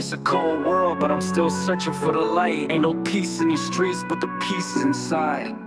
It's a cold world, but I'm still searching for the light. Ain't no peace in these streets, but the peace is inside.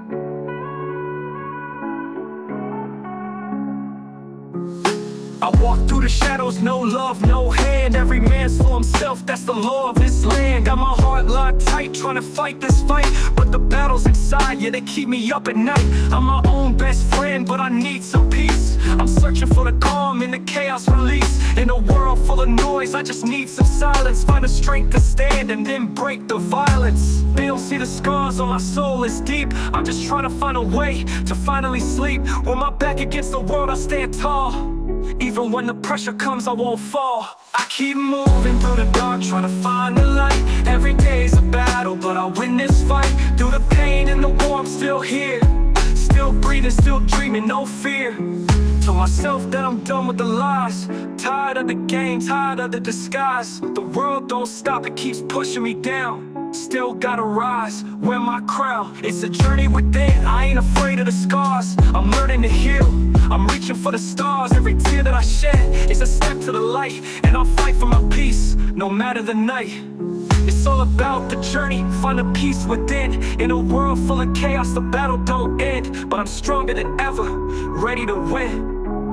I walk through the shadows, no love, no hand. Every man's for himself, that's the law of this land. Got my heart locked tight, trying to fight this fight, but the battle's inside, yeah, they keep me up at night. I'm my own best friend, but I need some peace. I'm searching for the calm in the chaos release. In a world full of noise, I just need some silence. Find the strength to stand and then break the violence. They don't see the scars on my soul, it's deep. I'm just trying to find a way to finally sleep. With my back against the world, I stand tall. Even when the pressure comes, I won't fall. I keep moving through the dark, trying to find the light. Every day's a battle, but I win this fight. Through the pain and the war, I'm still here. Still breathing, still dreaming, no fear. Told myself that I'm done with the lies. Tired of the game, tired of the disguise. The world don't stop, it keeps pushing me down. Still gotta rise, wear my crown. It's a journey within, I ain't afraid of the scars. I'm learning to heal, I'm reaching for the stars. Every tear that I shed is a step to the light. And I'll fight for my peace, no matter the night. It's all about the journey, find a peace within. In a world full of chaos, the battle don't end. But I'm stronger than ever, ready to win.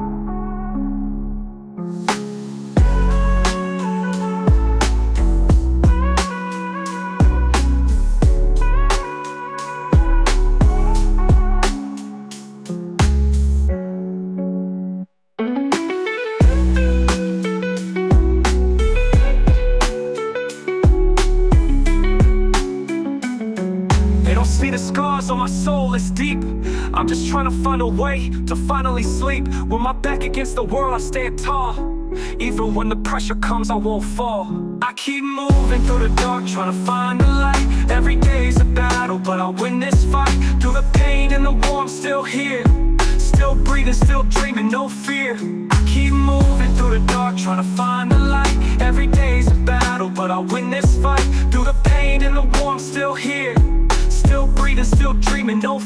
See the scars on my soul, it's deep. I'm just trying to find a way to finally sleep. With my back against the world, I stand tall. Even when the pressure comes, I won't fall. I keep moving through the dark, trying to find the light. Every day's a battle, but I'll win this fight. Through the pain and the war, I'm still here. Still breathing, still dreaming, no fear. I keep moving through the dark, trying to find the light. Every day's a battle, but I'll win this fight. Through the pain and the war, I'm still here. Still breathing, still dreaming, no